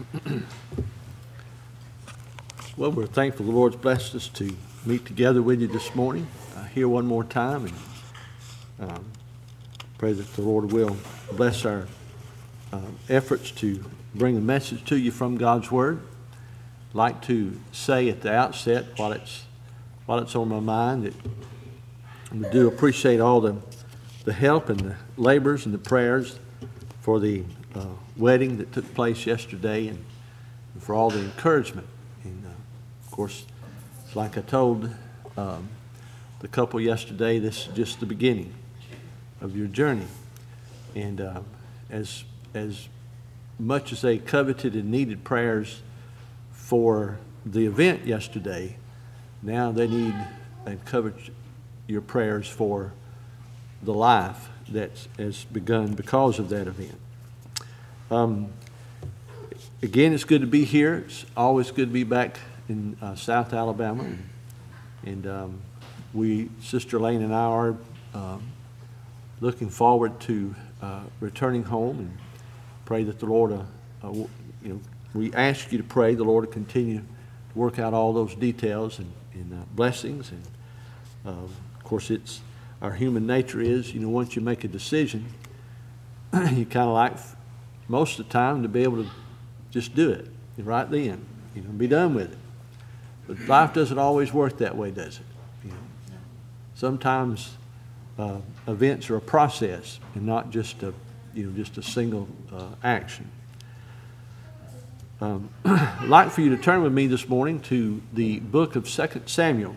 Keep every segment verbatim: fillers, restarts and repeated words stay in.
Well, we're thankful the Lord's blessed us to meet together with you this morning, uh, here one more time, and um, pray that the Lord will bless our uh, efforts to bring a message to you from God's Word. I'd like to say at the outset, while it's while it's on my mind, that we do appreciate all the the help and the labors and the prayers for the uh, wedding that took place yesterday, and, and for all the encouragement. And uh, of course, it's like I told um, the couple yesterday, this is just the beginning of your journey. And uh, as as much as they coveted and needed prayers for the event yesterday, now they need and covet your prayers for the life that has begun because of that event. Um, again, it's good to be here. It's always good to be back in uh, South Alabama. And, and um, we, Sister Lane and I, are um, looking forward to uh, returning home, and pray that the Lord, uh, uh, you know, we ask you to pray the Lord to continue to work out all those details and, and uh, blessings. And uh, of course, it's our human nature is, you know, once you make a decision, you kind of like most of the time to be able to just do it right then, you know, be done with it. But life doesn't always work that way, does it? You know, sometimes uh, events are a process and not just a, you know, just a single uh, action. Um, I'd like for you to turn with me this morning to the book of Second Samuel.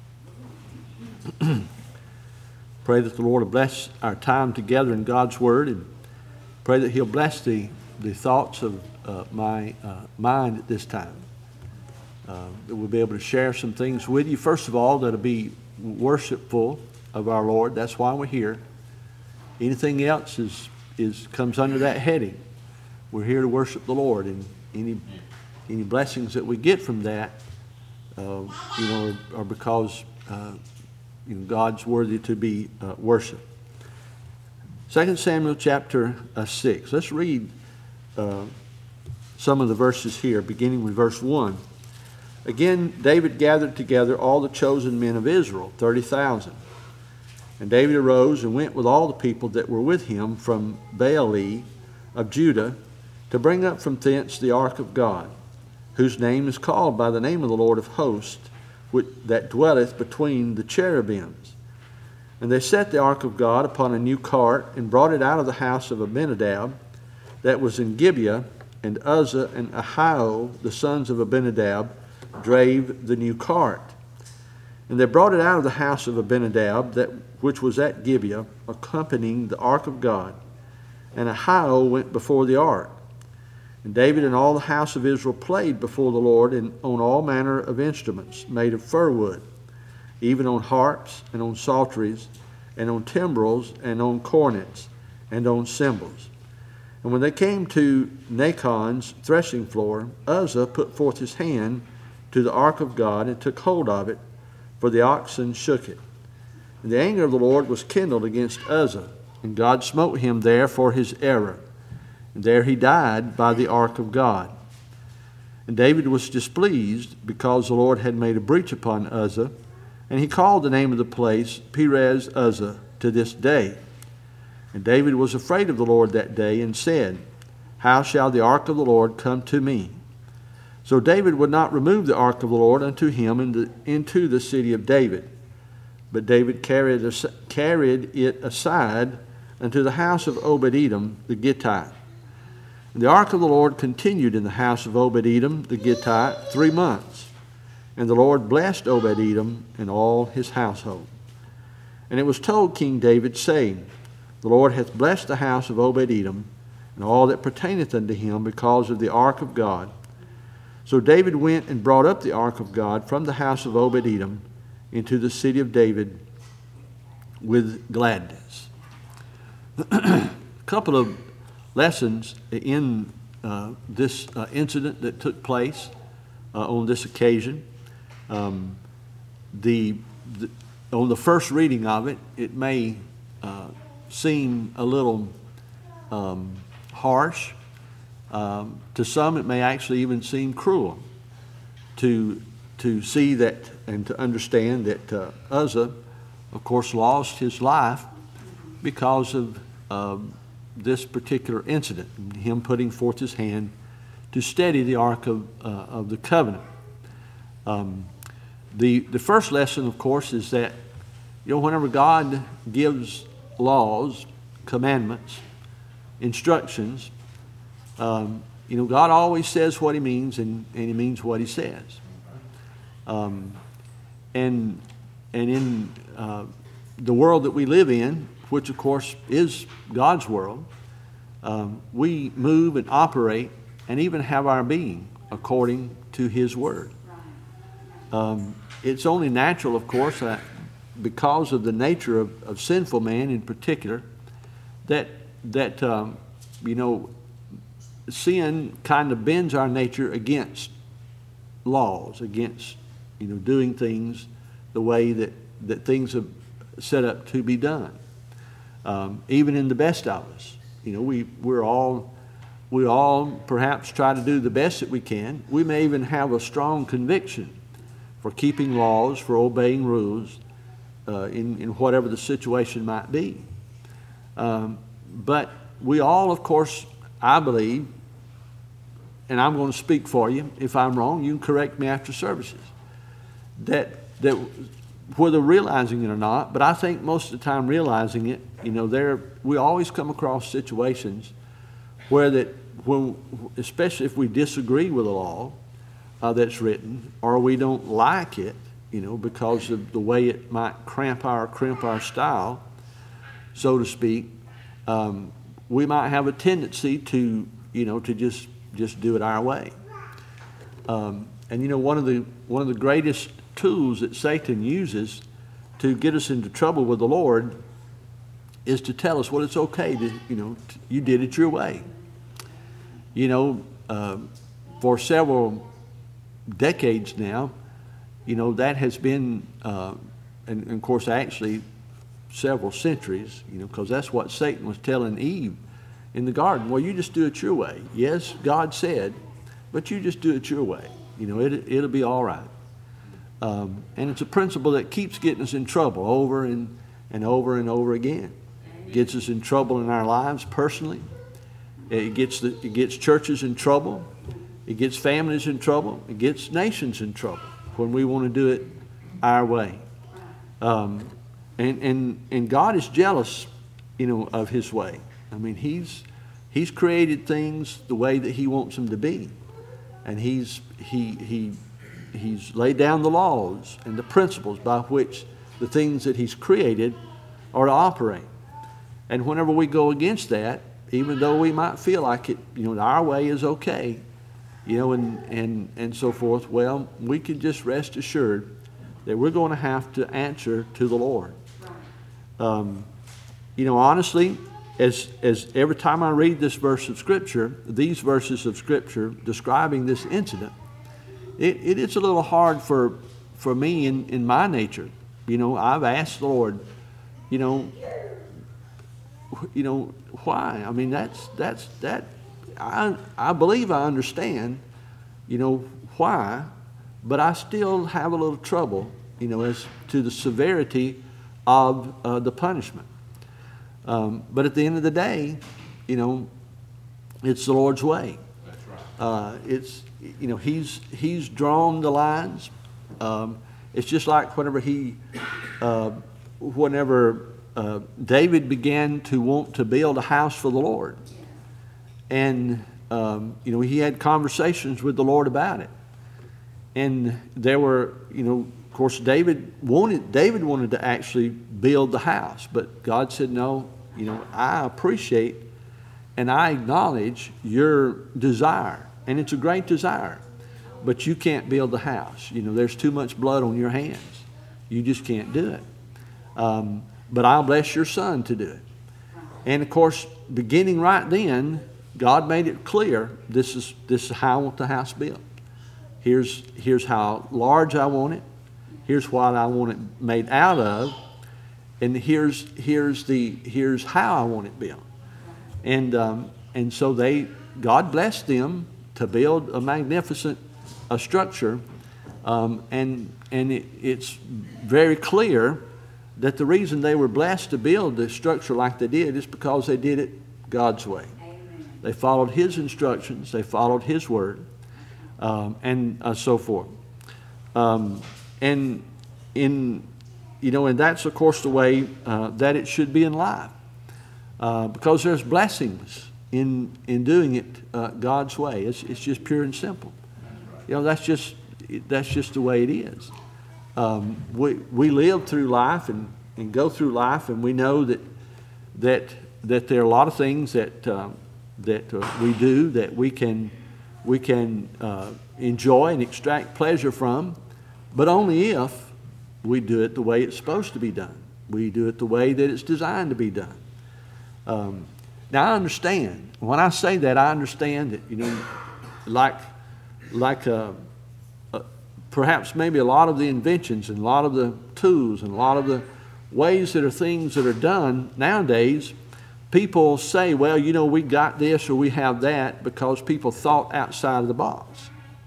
Pray that the Lord will bless our time together in God's Word, and pray that He'll bless the, the thoughts of uh, my uh, mind at this time. Uh, that we'll be able to share some things with you. First of all, that'll be worshipful of our Lord. That's why we're here. Anything else is, is comes under that heading. We're here to worship the Lord, and any any blessings that we get from that, uh, you know, are, are because uh, you know, God's worthy to be uh, worshipped. Second Samuel chapter uh, six. Let's read uh, some of the verses here, beginning with verse one. Again, David gathered together all the chosen men of Israel, thirty thousand. And David arose and went with all the people that were with him from Baale of Judah to bring up from thence the ark of God, whose name is called by the name of the Lord of hosts, which, that dwelleth between the cherubims. And they set the ark of God upon a new cart, and brought it out of the house of Abinadab that was in Gibeah, and Uzzah and Ahio, the sons of Abinadab, drave the new cart. And they brought it out of the house of Abinadab, that which was at Gibeah, accompanying the ark of God. And Ahio went before the ark. And David and all the house of Israel played before the Lord in, on all manner of instruments made of fir wood, even on harps and on psalteries and on timbrels and on cornets and on cymbals. And when they came to Nachon's threshing floor, Uzzah put forth his hand to the ark of God and took hold of it, for the oxen shook it. And the anger of the Lord was kindled against Uzzah, and God smote him there for his error. And there he died by the ark of God. And David was displeased because the Lord had made a breach upon Uzzah, and he called the name of the place Perez Uzzah to this day. And David was afraid of the Lord that day, and said, How shall the ark of the Lord come to me? So David would not remove the ark of the Lord unto him in the, into the city of David. But David carried, carried it aside unto the house of Obed-Edom the Gittite. And the ark of the Lord continued in the house of Obed-Edom the Gittite three months. And the Lord blessed Obed-Edom and all his household. And it was told King David, saying, The Lord hath blessed the house of Obed-Edom and all that pertaineth unto him because of the ark of God. So David went and brought up the ark of God from the house of Obed-Edom into the city of David with gladness. A couple of lessons in uh, this uh, incident that took place uh, on this occasion. Um, the, the on the first reading of it, it may uh, seem a little um, harsh Um, to some, it may actually even seem cruel to to see that and to understand that uh, Uzzah, of course, lost his life because of um, this particular incident, him putting forth his hand to steady the Ark of, uh, of the Covenant. Um, the, the first lesson, of course, is that, you know, whenever God gives laws, commandments, instructions, um, you know, God always says what he means, and, and he means what he says. Um, and, and in uh, the world that we live in, which of course is God's world, um, we move and operate and even have our being according to his word. Um, it's only natural, of course, that because of the nature of, of sinful man in particular, that, that um, you know, sin kind of bends our nature against laws, against, you know, doing things the way that, that things are set up to be done. Um, even in the best of us, you know, we, we're all, we all perhaps try to do the best that we can. We may even have a strong conviction for keeping laws, for obeying rules, uh, in, in whatever the situation might be. Um, but we all, of course, I believe, and I'm going to speak for you. If I'm wrong, you can correct me after services. That, that whether realizing it or not, but I think most of the time realizing it, you know, there we always come across situations where that, when, especially if we disagree with a law uh, that's written, or we don't like it, you know, because of the way it might cramp our crimp our style, so to speak, um, we might have a tendency to, you know, to just just do it our way. Um, and you know, one of the one of the greatest tools that Satan uses to get us into trouble with the Lord is to tell us, well, it's okay to, you know, t- you did it your way. You know, uh, for several decades now, you know, that has been, uh, and, and of course, actually several centuries, you know, because that's what Satan was telling Eve in the garden. Well, you just do it your way. Yes, God said, but you just do it your way. You know, it, it'll be all right. Um, and it's a principle that keeps getting us in trouble over and, and over and over again. It gets us in trouble in our lives personally. It gets, the, it gets churches in trouble. It gets families in trouble. It gets nations in trouble when we want to do it our way. Um, and, and, and God is jealous, you know, of his way. I mean, he's, he's created things the way that he wants them to be. And he's, he, he, he's laid down the laws and the principles by which the things that he's created are to operate. And whenever we go against that, even though we might feel like it, you know, our way is okay, you know, and, and, and so forth, well, we can just rest assured that we're going to have to answer to the Lord. Um, you know, honestly, as, as every time I read this verse of Scripture, these verses of Scripture describing this incident, it, it is a little hard for, for me in, in my nature. You know, I've asked the Lord, you know, you know, why? I mean, that's, that's, that, I, I believe I understand, you know, why, but I still have a little trouble, you know, as to the severity of uh, the punishment. Um, but at the end of the day, you know, it's the Lord's way. That's right. Uh, it's, you know, he's, he's drawn the lines. Um, it's just like whenever he, uh, whenever uh, David began to want to build a house for the Lord. And, um, you know, he had conversations with the Lord about it. And there were, you know, of course, David wanted, David wanted to actually build the house. But God said, no, you know, I appreciate and I acknowledge your desire. And it's a great desire. But you can't build the house. You know, there's too much blood on your hands. You just can't do it. Um, but I'll bless your son to do it. And, of course, beginning right then, God made it clear, this is, this is how I want the house built. Here's, here's how large I want it. Here's what I want it made out of. And here's, here's, the, here's how I want it built. And, um, and so they, God blessed them to build a magnificent a structure, um, and and it, it's very clear that the reason they were blessed to build the structure like they did is because they did it God's way. Amen. They followed His instructions, they followed His word, um, and uh, so forth. Um, and in you know, and that's of course the way uh, that it should be in life, uh, because there's blessings in in doing it uh, God's way. It's it's just pure and simple. You know, that's just that's just the way it is. Um, we we live through life and, and go through life, and we know that that that there are a lot of things that um, that uh, we do that we can we can uh, enjoy and extract pleasure from, but only if we do it the way it's supposed to be done. We do it the way that it's designed to be done. Um, now I understand. When I say that, I understand that, you know, like like uh, uh, perhaps maybe a lot of the inventions and a lot of the tools and a lot of the ways that are things that are done nowadays, people say, well, you know, we got this or we have that because people thought outside of the box.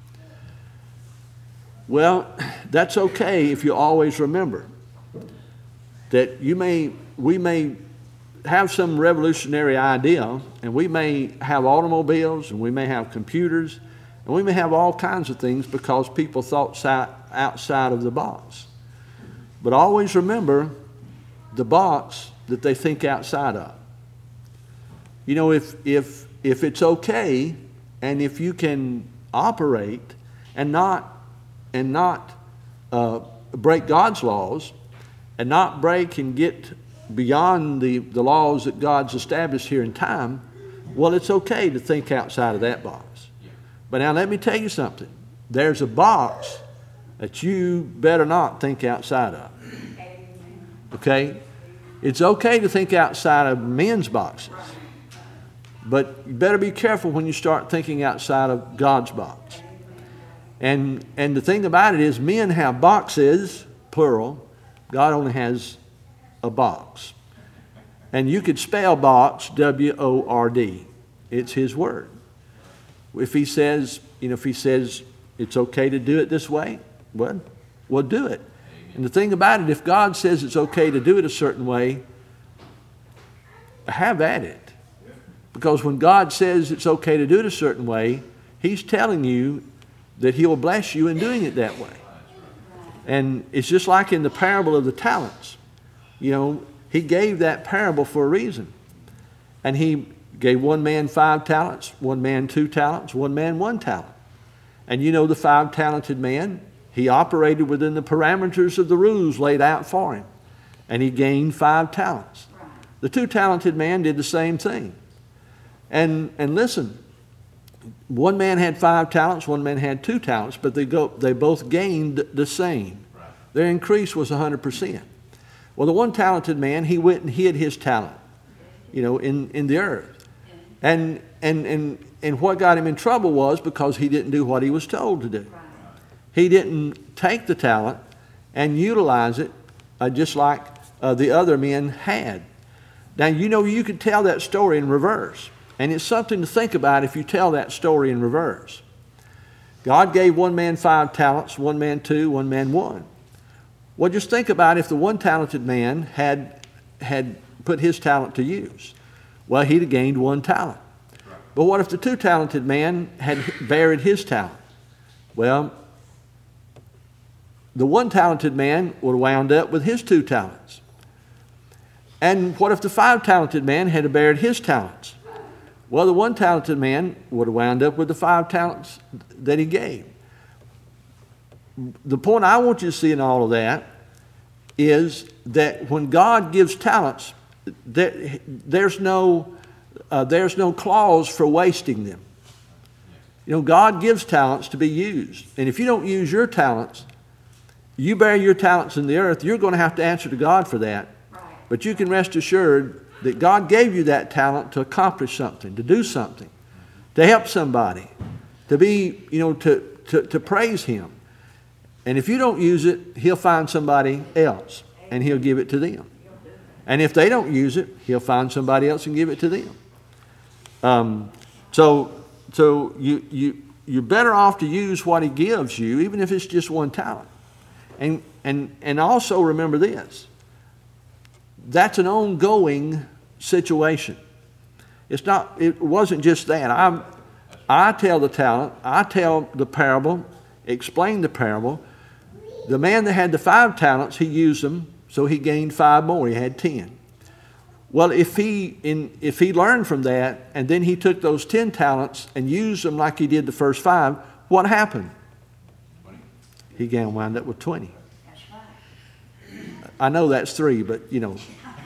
Well, that's okay if you always remember that you may, we may have some revolutionary idea, and we may have automobiles, and we may have computers, and we may have all kinds of things because people thought outside of the box. But always remember the box that they think outside of. You know, if if if it's okay, and if you can operate and not and not uh, break God's laws, and not break and get beyond the, the laws that God's established here in time, well, it's okay to think outside of that box. But now let me tell you something. There's a box that you better not think outside of. Okay? It's okay to think outside of men's boxes. But you better be careful when you start thinking outside of God's box. And, and the thing about it is, men have boxes, plural. God only has a box. And you could spell box, W O R D. It's His word. If He says, you know, if He says it's okay to do it this way, well, we'll do it. And the thing about it, if God says it's okay to do it a certain way, have at it. Because when God says it's okay to do it a certain way, He's telling you that He will bless you in doing it that way. And it's just like in the parable of the talents. You know, He gave that parable for a reason. And He gave one man five talents, one man two talents, one man one talent. And you know the five-talented man, he operated within the parameters of the rules laid out for him. And he gained five talents. The two-talented man did the same thing. And and listen, one man had five talents, one man had two talents, but they go they both gained the same. Their increase was one hundred percent. Well, the one talented man, he went and hid his talent, you know, in, in the earth. And, and, and, and what got him in trouble was because he didn't do what he was told to do. He didn't take the talent and utilize it uh, just like uh, the other men had. Now, you know, you could tell that story in reverse. And it's something to think about if you tell that story in reverse. God gave one man five talents, one man two, one man one. Well, just think about if the one talented man had, had put his talent to use. Well, he'd have gained one talent. But what if the two talented man had buried his talent? Well, the one talented man would have wound up with his two talents. And what if the five talented man had buried his talents? Well, the one talented man would have wound up with the five talents that he gave. The point I want you to see in all of that is that when God gives talents, there, there's no uh, there's no clause for wasting them. You know, God gives talents to be used. And if you don't use your talents, you bury your talents in the earth, you're going to have to answer to God for that. But you can rest assured that God gave you that talent to accomplish something, to do something, to help somebody, to be, you know, to, to, to praise Him. And if you don't use it, He'll find somebody else and He'll give it to them. And if they don't use it, He'll find somebody else and give it to them. Um, so so you, you, you're better off to use what he gives you, even if it's just one talent. And, and, and also remember this, that's an ongoing situation. It's not, it wasn't just that. I, I tell the talent, I tell the parable, explain the parable. The man that had the five talents, he used them, so he gained five more. He had ten. Well, if he in if he learned from that, and then he took those ten talents and used them like he did the first five, what happened? He again wound up with twenty. I know that's three, but you know,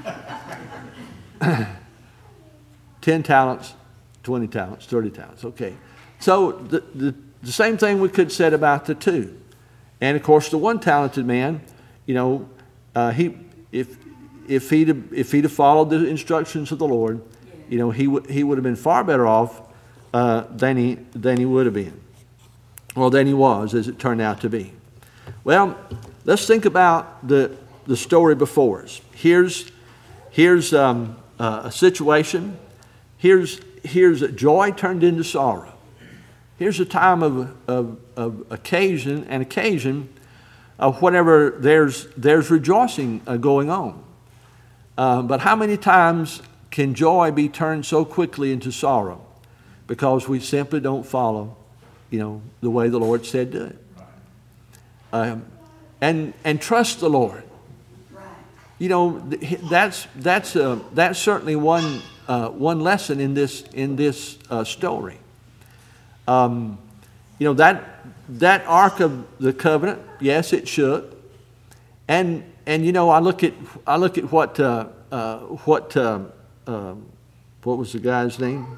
ten talents, twenty talents, thirty talents. Okay, so the, the the same thing we could said about the two. And of course, the one talented man, you know, uh, he if if he'd have, if he'd have followed the instructions of the Lord, you know, he would he would have been far better off uh, than he than he would have been, or than he was, as it turned out to be. Well, let's think about the the story before us. Here's here's um, uh, a situation. Here's here's a joy turned into sorrow. Here's a time of, of, of occasion and occasion of whenever there's, there's rejoicing uh, going on. Uh, but how many times can joy be turned so quickly into sorrow? Because we simply don't follow, you know, the way the Lord said do it. Um, and, and trust the Lord. You know, that's, that's, uh, that's certainly one, uh, one lesson in this, in this uh, story. Um, you know, that that Ark of the Covenant, yes, it shook. And and you know, I look at I look at what uh, uh, what uh, uh, what was the guy's name?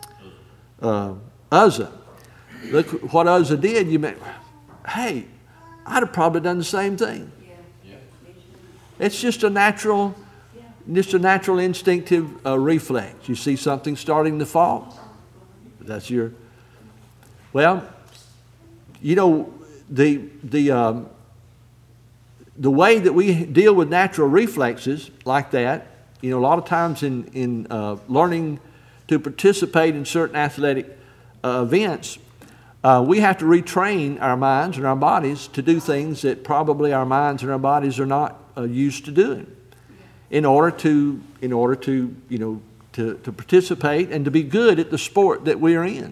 Uh, Uzzah. Look what Uzzah did. You mean, hey, I'd have probably done the same thing. Yeah. It's just a natural, just a natural instinctive uh, reflex. You see something starting to fall, that's your. Well, you know, the the um, the way that we deal with natural reflexes like that, you know, a lot of times in in uh, learning to participate in certain athletic uh, events, uh, we have to retrain our minds and our bodies to do things that probably our minds and our bodies are not uh, used to doing, in order to in order to you know to to participate and to be good at the sport that we are in.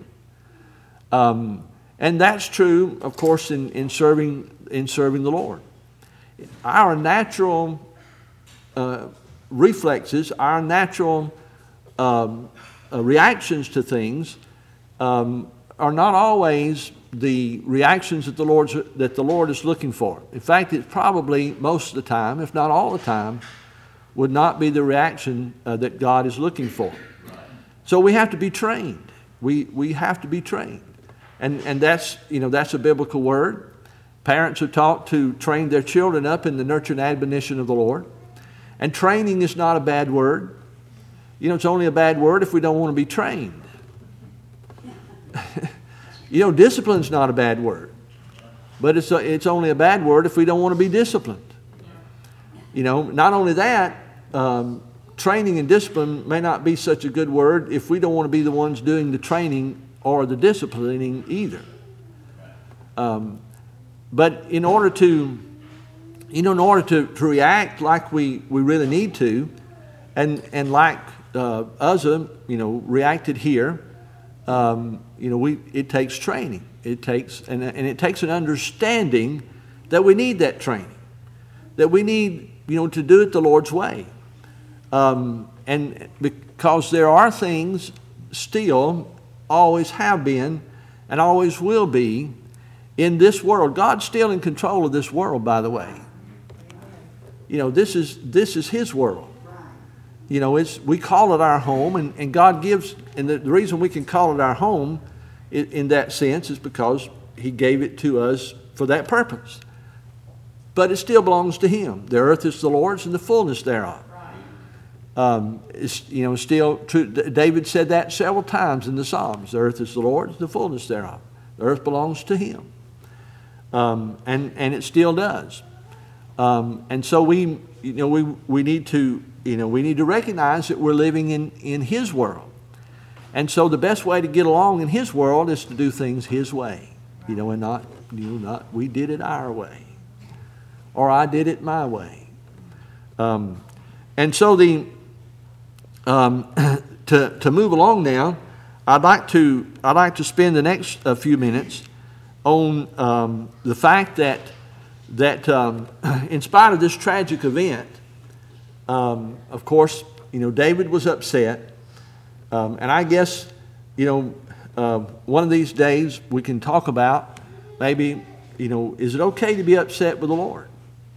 Um, and that's true, of course, in, in serving in serving the Lord. Our natural uh, reflexes, our natural um, uh, reactions to things, um, are not always the reactions that the Lord's that the Lord is looking for. In fact, it's probably most of the time, if not all the time, would not be the reaction uh, that God is looking for. So we have to be trained. We we have to be trained. And and that's, you know, that's a biblical word. Parents are taught to train their children up in the nurture and admonition of the Lord. And training is not a bad word. You know, it's only a bad word if we don't want to be trained. You know, discipline's not a bad word. But it's a, it's only a bad word if we don't want to be disciplined. You know, not only that, um, training and discipline may not be such a good word if we don't want to be the ones doing the training or the disciplining either. Um, but in order to, you know, in order to, to react like we, we really need to, and and like uh, Uzzah, you know, reacted here, um, you know, we it takes training. It takes and and it takes an understanding that we need that training, that we need, you know, to do it the Lord's way, um, and because there are things still. Always have been and always will be in this world. God's still in control of this world, by the way. You know, this is this is His world. You know, it's we call it our home, and, and God gives, and the, the reason we can call it our home in, in that sense is because He gave it to us for that purpose. But it still belongs to Him. The earth is the Lord's and the fullness thereof. Um, it's, you know, still true. David said that several times in the Psalms. The earth is the Lord's, the fullness thereof. The earth belongs to Him, um, and and it still does. Um, and so we, you know, we we need to, you know, we need to recognize that we're living in in His world, And so the best way to get along in his world is to do things his way, you know, and not, you know, not we did it our way, or I did it my way. Um, and so the um, to to move along now, I'd like to I'd like to spend the next uh, few minutes on um, the fact that that um, in spite of this tragic event, um, of course, you know, David was upset. Um, and I guess, you know, uh, one of these days we can talk about maybe, you know, is it okay to be upset with the Lord?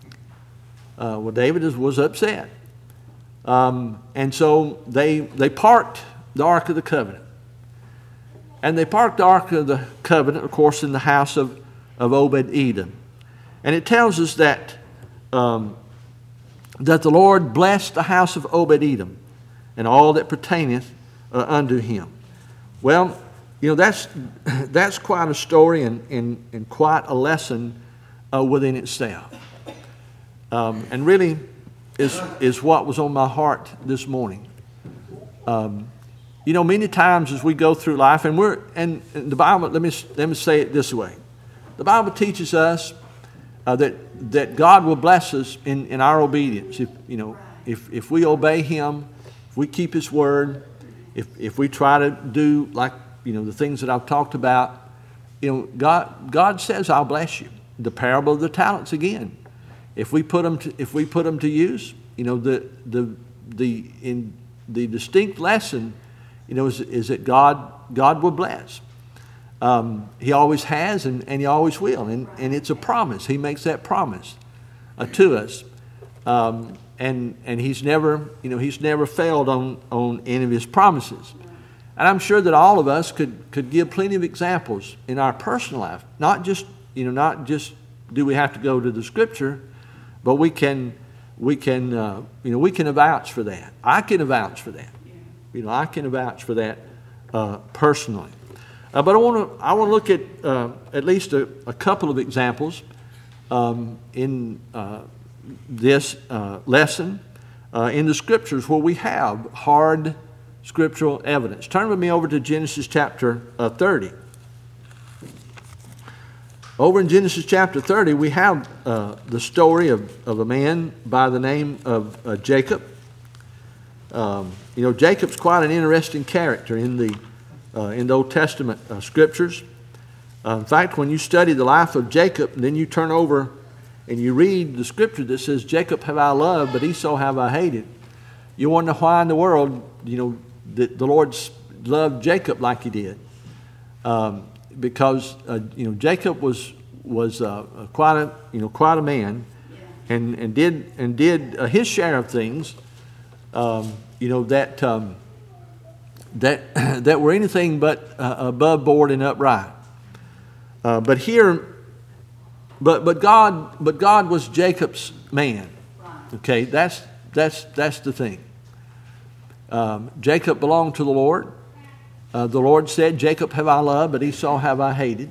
Uh, well, David is, was upset. Um, and so they they parked the Ark of the Covenant. And they parked the Ark of the Covenant, of course, in the house of, of Obed-Edom. And it tells us that, um, that the Lord blessed the house of Obed-Edom and all that pertaineth Uh, unto him. Well, you know, that's that's quite a story and, and, and quite a lesson uh, within itself. Um, and really is, is what was on my heart this morning. Um, you know, many times as we go through life, and we're, and, and the Bible, let me, let me say it this way. The Bible teaches us uh, that, that God will bless us in, in our obedience. If, you know, if, if we obey him, if we keep his word, If if we try to do like, you know, the things that I've talked about, you know, God God says, I'll bless you. The parable of the talents again. If we put them to, if we put them to use, you know, the the the in the distinct lesson, you know, is, is that God God will bless. Um, he always has and, and he always will, and, and it's a promise. He makes that promise uh, to us. Um, And and he's never, you know, he's never failed on, on any of his promises. And I'm sure that all of us could, could give plenty of examples in our personal life. Not just, you know, not just do we have to go to the Scripture, but we can we can uh, you know we can vouch for that. I can vouch for that. You know, I can vouch for that uh, personally. Uh, but I want to I want to look at uh, at least a, a couple of examples um, in. Uh, this uh, lesson uh, in the Scriptures where we have hard scriptural evidence. Turn with me over to Genesis chapter uh, thirty. Over in Genesis chapter thirty, we have uh, the story of, of a man by the name of uh, Jacob. Um, you know, Jacob's quite an interesting character in the, uh, in the Old Testament uh, Scriptures. Uh, in fact, when you study the life of Jacob, then you turn over and you read the scripture that says, Jacob have I loved, but Esau have I hated. You wonder why in the world, you know, that the Lord loved Jacob like he did. Um, because, uh, you know, Jacob was was uh, quite a, you know, quite a man and, and did, and did uh, his share of things, um, you know, that, um, that, that were anything but uh, above board and upright. Uh, but here, But but God but God was Jacob's man. Okay, that's that's that's the thing. Um, Jacob belonged to the Lord. Uh, the Lord said, "Jacob have I loved, but Esau have I hated."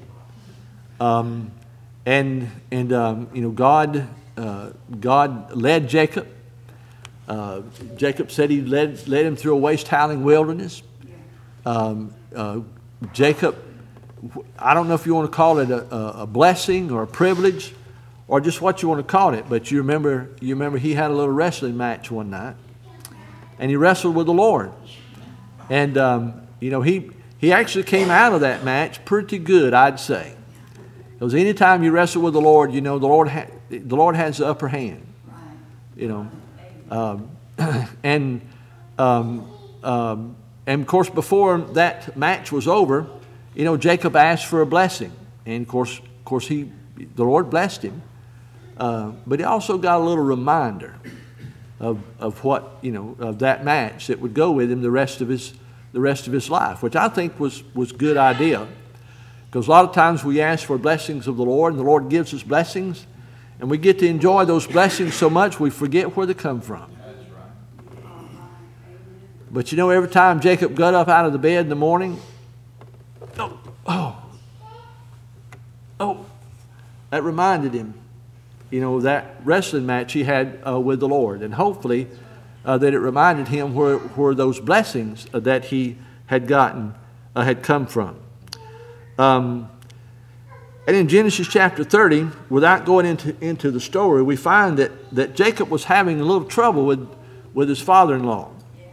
Um, and and um, you know, God uh, God led Jacob. Uh, Jacob said he led led him through a waste howling wilderness. Um, uh, Jacob. I don't know if you want to call it a, a blessing or a privilege or just what you want to call it, but you remember you remember he had a little wrestling match one night, and he wrestled with the Lord. And, um, you know, he, he actually came out of that match pretty good, I'd say. Because anytime you wrestle with the Lord, you know, the Lord, ha- the Lord has the upper hand. You know. Um, and, um, um, and, of course, before that match was over, you know, Jacob asked for a blessing, and of course, of course, he, the Lord blessed him. Uh, but he also got a little reminder of of what, you know, of that match that would go with him the rest of his the rest of his life, which I think was was a good idea, because a lot of times we ask for blessings of the Lord, and the Lord gives us blessings, and we get to enjoy those blessings so much we forget where they come from. But you know, every time Jacob got up out of the bed in the morning, oh, oh, oh, that reminded him, you know, that wrestling match he had uh, with the Lord. And hopefully uh, that it reminded him where, where those blessings uh, that he had gotten, uh, had come from. Um, and in Genesis chapter thirty, without going into, into the story, we find that, that Jacob was having a little trouble with, with his father-in-law.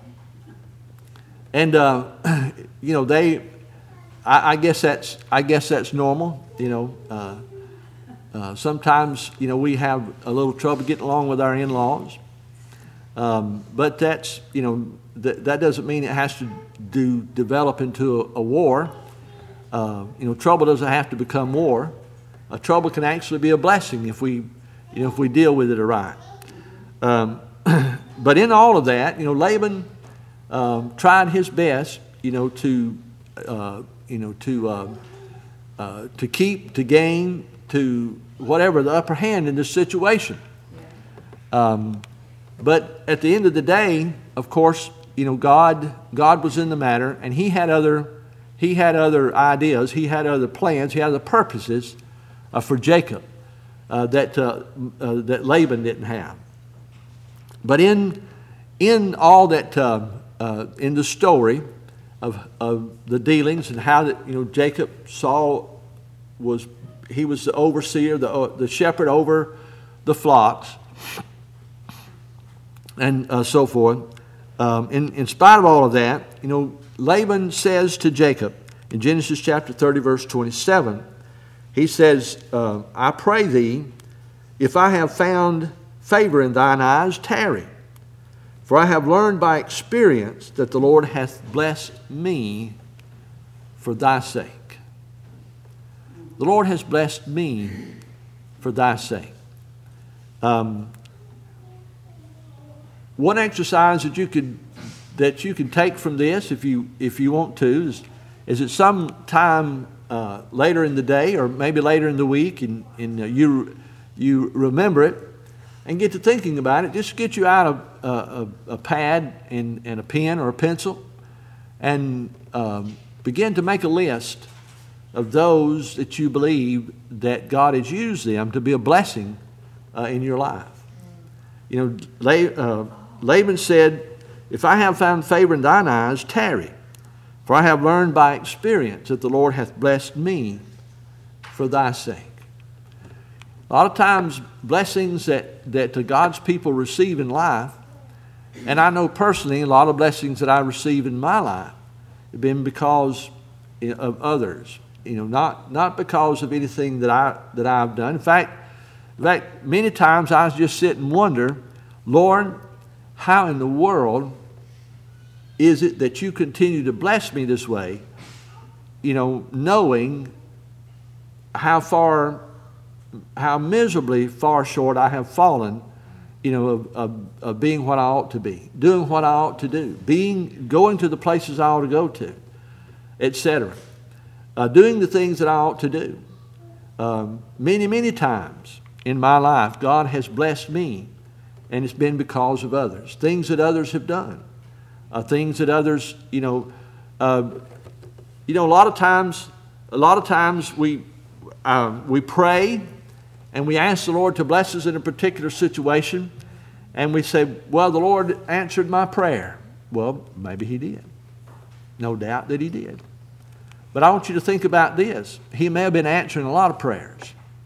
And, uh, you know, they, I, I guess that's, I guess that's normal, you know. Uh, uh, sometimes, you know, we have a little trouble getting along with our in-laws. Um, but that's, you know, th- that doesn't mean it has to do develop into a, a war. Uh, you know, trouble doesn't have to become war. Uh, trouble can actually be a blessing if we, you know, if we deal with it aright. Um, but in all of that, you know, Laban um, tried his best, you know, to, uh, you know, to uh, uh, to keep, to gain, to whatever the upper hand in this situation. Um, But at the end of the day, of course, you know, God God was in the matter, and He had other He had other ideas, He had other plans, He had other purposes uh, for Jacob uh, that uh, uh, that Laban didn't have. But in in all that uh, uh, in the story of of the dealings and how that, you know, Jacob saw was he was the overseer, the uh, the shepherd over the flocks. And uh, so forth. Um, in, in spite of all of that, you know, Laban says to Jacob in Genesis chapter thirty, verse twenty-seven, he says, uh, I pray thee, if I have found favor in thine eyes, tarry. For I have learned by experience that the Lord hath blessed me for thy sake. The Lord has blessed me for thy sake. Um, One exercise that you could that you can take from this, if you if you want to, is, is at some time uh, later in the day, or maybe later in the week, and, and uh, you you remember it and get to thinking about it. Just get you out a, a, a pad and, and a pen or a pencil, and um, begin to make a list of those that you believe that God has used them to be a blessing uh, in your life. You know, lay. Uh, Laban said, if I have found favor in thine eyes, tarry. For I have learned by experience that the Lord hath blessed me for thy sake. A lot of times, blessings that, that God's people receive in life, and I know personally a lot of blessings that I receive in my life have been because of others. You know, not, not because of anything that, I, that I've done. In fact, in fact, many times I just sit and wonder, Lord, how in the world is it that you continue to bless me this way, you know, knowing how far, how miserably far short I have fallen, you know, of, of, of being what I ought to be, doing what I ought to do, being, going to the places I ought to go to, et cetera, uh, doing the things that I ought to do. Um, many, many times in my life, God has blessed me. And it's been because of others. Things that others have done. Uh, things that others, you know, uh, you know, a lot of times, a lot of times we, uh, we pray and we ask the Lord to bless us in a particular situation. And we say, well, the Lord answered my prayer. Well, maybe He did. No doubt that He did. But I want you to think about this. He may have been answering a lot of prayers.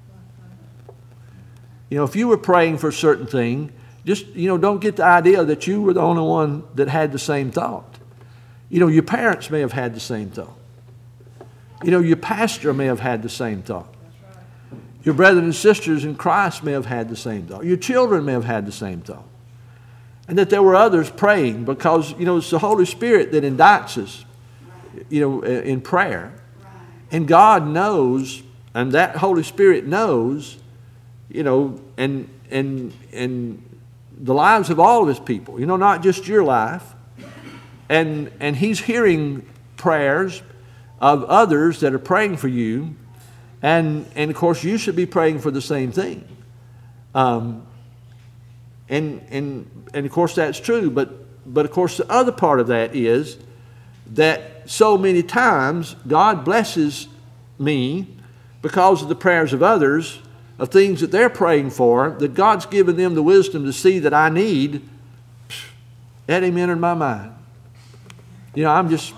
You know, if you were praying for a certain thing, just, you know, don't get the idea that you were the only one that had the same thought. You know, your parents may have had the same thought. You know, your pastor may have had the same thought. Your brothers and sisters in Christ may have had the same thought. Your children may have had the same thought. And that there were others praying because, you know, it's the Holy Spirit that indicts us, you know, in prayer. And God knows, and that Holy Spirit knows, you know, and and and the lives of all of His people, you know, not just your life. And and He's hearing prayers of others that are praying for you. And, and of course, you should be praying for the same thing. Um, and, and, and of course, that's true. But, but of course, the other part of that is that so many times God blesses me because of the prayers of others, of things that they're praying for, that God's given them the wisdom to see that I need. That ain't entered my mind. You know, I'm just,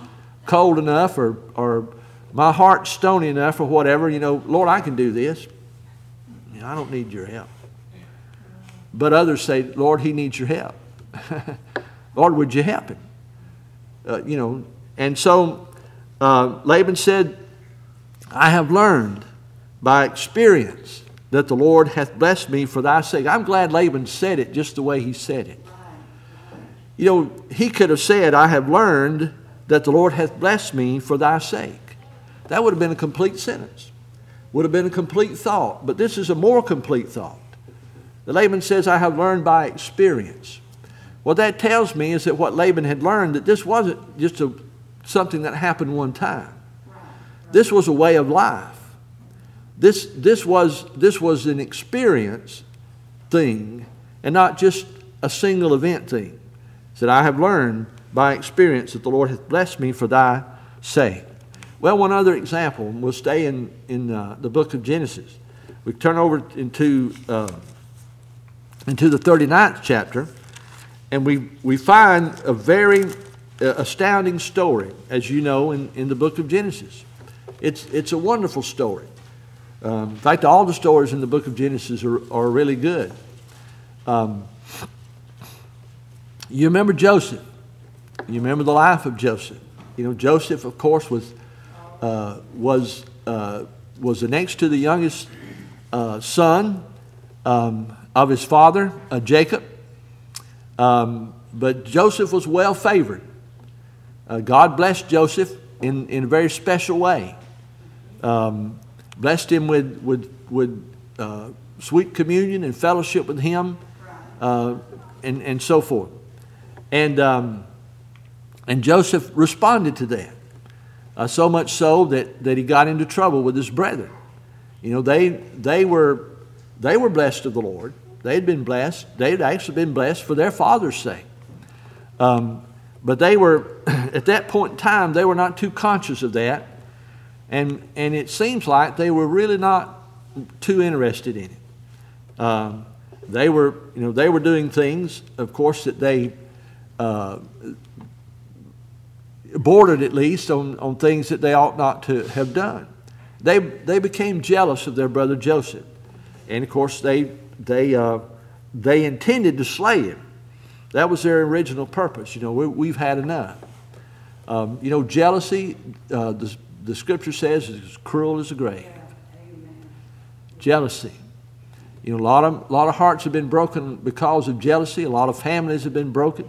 cold enough or, or my heart's stony enough or whatever, you know, Lord, I can do this. You know, I don't need your help. But others say, Lord, he needs your help. Lord, would you help him? Uh, you know, and so uh, Laban said, I have learned by experience that the Lord hath blessed me for thy sake. I'm glad Laban said it just the way he said it. You know, he could have said, I have learned that the Lord hath blessed me for thy sake. That would have been a complete sentence. Would have been a complete thought. But this is a more complete thought. The Laban says, I have learned by experience. What that tells me is that what Laban had learned, that this wasn't just a, something that happened one time. This was a way of life. This, this, was, this was an experience thing and not just a single event thing. He said, I have learned by experience that the Lord hath blessed me for thy sake. Well, one other example, we'll stay in, in uh, the book of Genesis. We turn over into, uh, into the thirty-ninth chapter, and we, we find a very uh, astounding story, as you know, in, in the book of Genesis. It's, it's a wonderful story. Um, in fact, all the stories in the book of Genesis are, are really good. Um, you remember Joseph. You remember the life of Joseph. You know, Joseph, of course, was uh, was uh, was the next to the youngest uh, son um, of his father, uh, Jacob. Um, but Joseph was well favored. Uh, God blessed Joseph in, in a very special way. Um, blessed him with with with uh, sweet communion and fellowship with him, uh, and and so forth. And um, and Joseph responded to that, uh, so much so that, that he got into trouble with his brethren. You know, they they were they were blessed of the Lord. They had been blessed. They had actually been blessed for their father's sake. Um, but they were at that point in time they were not too conscious of that, and and it seems like they were really not too interested in it. Um, they were you know they were doing things, of course, that they. Uh, bordered at least on, on things that they ought not to have done. They they became jealous of their brother Joseph, and of course they they uh, they intended to slay him. That was their original purpose. You know, we, we've had enough. Um, you know, jealousy. Uh, the the scripture says is as cruel as the grave. Jealousy. You know, a lot of a lot of hearts have been broken because of jealousy. A lot of families have been broken.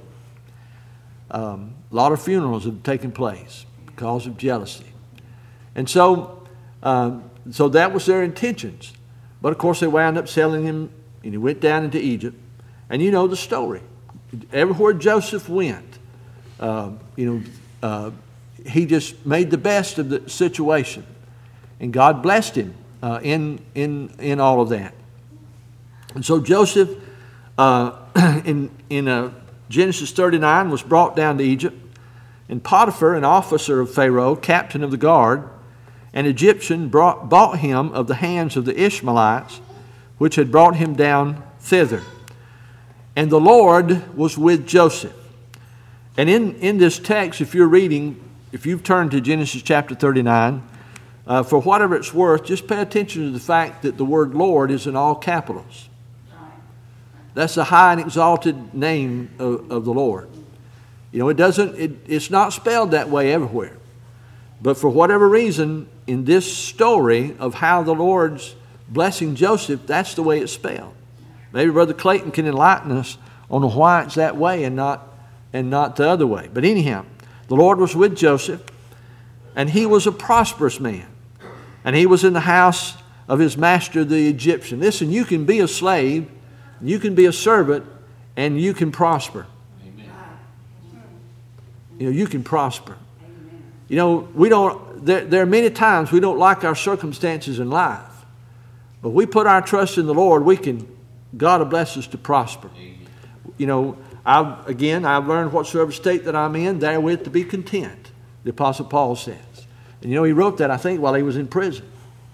Um, a lot of funerals have taken place because of jealousy. And so um, so that was their intentions. But of course they wound up selling him, and he went down into Egypt. And you know the story. Everywhere Joseph went, uh, you know, uh, he just made the best of the situation. And God blessed him uh, in, in, in all of that. And so Joseph, uh, in, in a Genesis thirty-nine, was brought down to Egypt, and Potiphar, an officer of Pharaoh, captain of the guard, an Egyptian, brought, bought him of the hands of the Ishmaelites, which had brought him down thither. And the Lord was with Joseph. And in, in this text, if you're reading, if you've turned to Genesis chapter thirty-nine, uh, for whatever it's worth, just pay attention to the fact that the word Lord is in all capitals. That's the high and exalted name of, of the Lord. You know, it doesn't, it, it's not spelled that way everywhere. But for whatever reason, in this story of how the Lord's blessing Joseph, that's the way it's spelled. Maybe Brother Clayton can enlighten us on why it's that way and not, and not the other way. But anyhow, the Lord was with Joseph, and he was a prosperous man. And he was in the house of his master, the Egyptian. Listen, you can be a slave, you can be a servant, and you can prosper. Amen. You know, you can prosper. Amen. You know, we don't, there, there are many times we don't like our circumstances in life. But we put our trust in the Lord, we can, God will bless us to prosper. Amen. You know, I've, again, I've learned whatsoever state that I'm in, therewith to be content, the Apostle Paul says. And you know, he wrote that, I think, while he was in prison,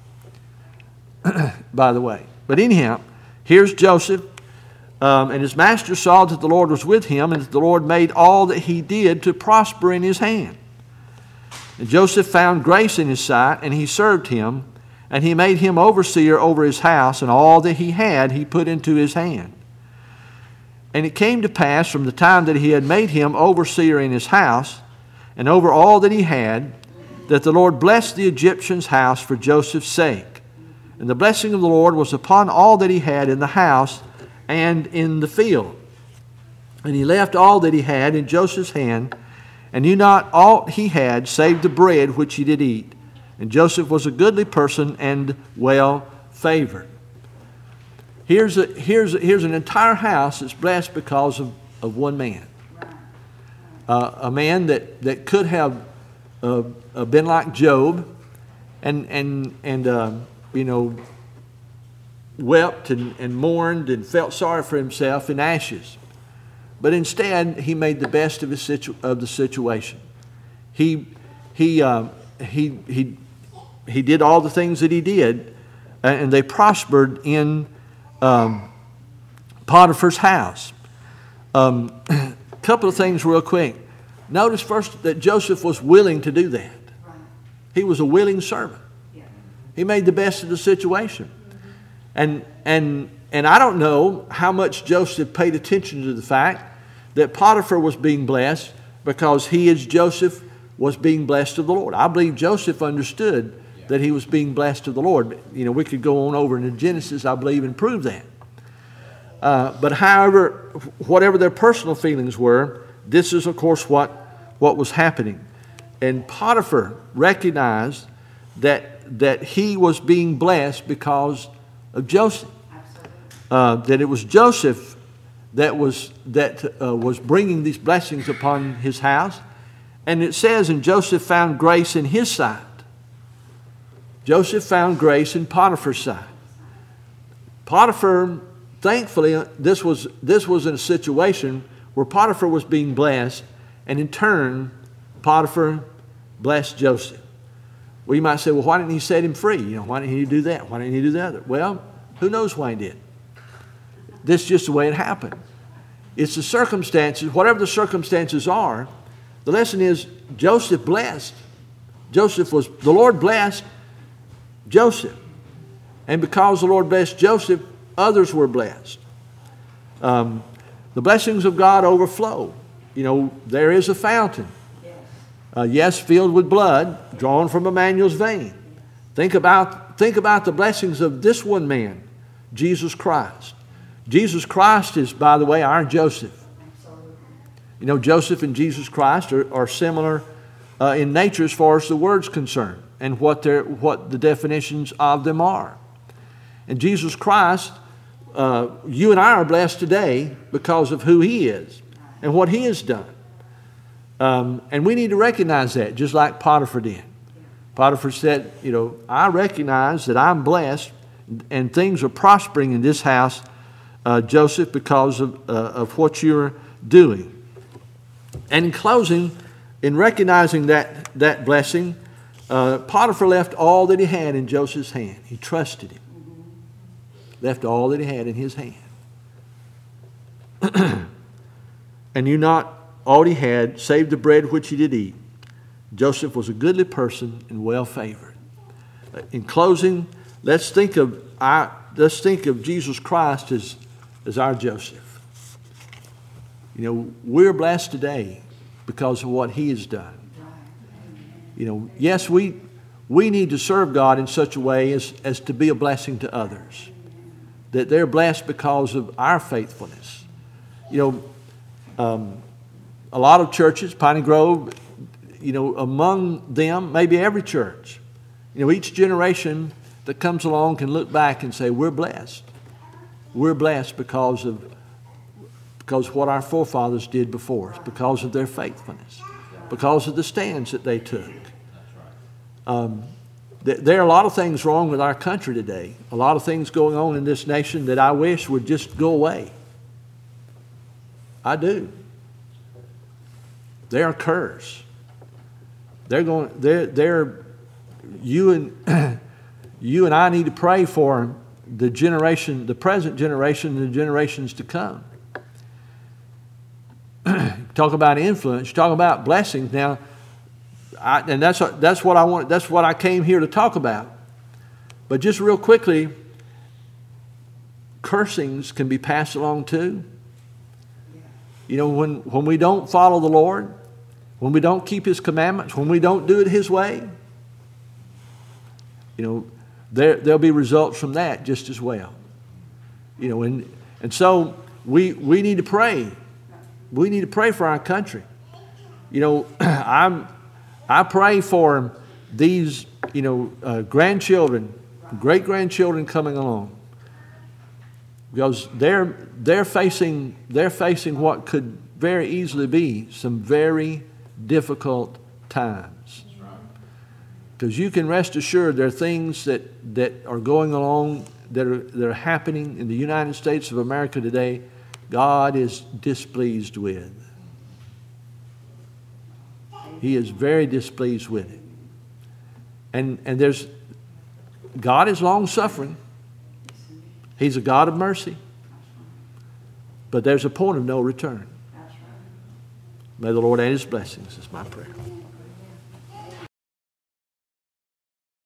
by the way. But anyhow, here's Joseph. Um, and his master saw that the Lord was with him, and that the Lord made all that he did to prosper in his hand. And Joseph found grace in his sight, and he served him, and he made him overseer over his house, and all that he had he put into his hand. And it came to pass from the time that he had made him overseer in his house, and over all that he had, that the Lord blessed the Egyptian's house for Joseph's sake. And the blessing of the Lord was upon all that he had in the house and in the field. And he left all that he had in Joseph's hand, and knew not aught he had, save the bread which he did eat. And Joseph was a goodly person and well favored. Here's, a, here's, a, here's an entire house that's blessed because of, of one man. Uh, a man that, that could have uh, uh, been like Job and, and, and uh, you know, wept and, and mourned and felt sorry for himself in ashes. But instead, he made the best of, his situ- of the situation. He, he, uh, he, he, he did all the things that he did, and they prospered in um, Potiphar's house. Um, a couple of things real quick. Notice first that Joseph was willing to do that. He was a willing servant. He made the best of the situation. And, and, and I don't know how much Joseph paid attention to the fact that Potiphar was being blessed because he, as Joseph, was being blessed of the Lord. I believe Joseph understood that he was being blessed of the Lord. You know, we could go on over into Genesis, I believe, and prove that. Uh, but however, whatever their personal feelings were, this is, of course, what, what was happening. And Potiphar recognized that, that he was being blessed because of Joseph. Uh, that it was Joseph that was that uh, was bringing these blessings upon his house. And it says, and Joseph found grace in his sight. Joseph found grace in Potiphar's sight. Potiphar, thankfully, this was this was in a situation where Potiphar was being blessed, and in turn, Potiphar blessed Joseph. Well, you might say, well, why didn't he set him free? You know, why didn't he do that? Why didn't he do the other? Well, who knows why he did? This is just the way it happened. It's the circumstances, whatever the circumstances are. The lesson is Joseph blessed. Joseph was, the Lord blessed Joseph. And because the Lord blessed Joseph, others were blessed. Um, the blessings of God overflow. You know, there is a fountain. Uh, yes, filled with blood, drawn from Emmanuel's vein. Think about, think about the blessings of this one man, Jesus Christ. Jesus Christ is, by the way, our Joseph. You know, Joseph and Jesus Christ are, are similar uh, in nature as far as the word's concerned and what, what the definitions of them are. And Jesus Christ, uh, you and I are blessed today because of who He is and what He has done. Um, and we need to recognize that, just like Potiphar did. Potiphar said, you know, I recognize that I'm blessed and things are prospering in this house, uh, Joseph, because of, uh, of what you're doing. And in closing, in recognizing that, that blessing, uh, Potiphar left all that he had in Joseph's hand. He trusted him. Left all that he had in his hand. And knew not all he had, save the bread which he did eat. Joseph was a goodly person and well favored. In closing, let's think of our, let's think of Jesus Christ as, as our Joseph. You know, we're blessed today because of what He has done. You know, yes, we we need to serve God in such a way as, as to be a blessing to others. That they're blessed because of our faithfulness. You know, um, a lot of churches, Piney Grove, you know, among them, maybe every church, you know, each generation that comes along can look back and say, we're blessed. We're blessed because of because of what our forefathers did before us, because of their faithfulness, because of the stands that they took. Um, th- there are a lot of things wrong with our country today, a lot of things going on in this nation that I wish would just go away. I do. They're a curse. They're going. They're. They're. You and you and I need to pray for the generation, the present generation, and the generations to come. Talk about influence. Talk about blessings. Now, I, and that's, that's what I want, that's what I came here to talk about. But just real quickly, cursings can be passed along too. You know, when, when we don't follow the Lord, when we don't keep His commandments, when we don't do it His way, you know, there, there'll be results from that just as well. You know, and, and so we, we need to pray. We need to pray for our country. You know, I'm, I pray for these, you know, uh, grandchildren, great-grandchildren coming along. Because they're, they're, facing, they're facing what could very easily be some very difficult times. Because you can rest assured there are things that, that are going along, that are, that are happening in the United States of America today, God is displeased with. He is very displeased with it. And, and there's, God is long-suffering. He's a God of mercy. But there's a point of no return. May the Lord add His blessings. Is my prayer.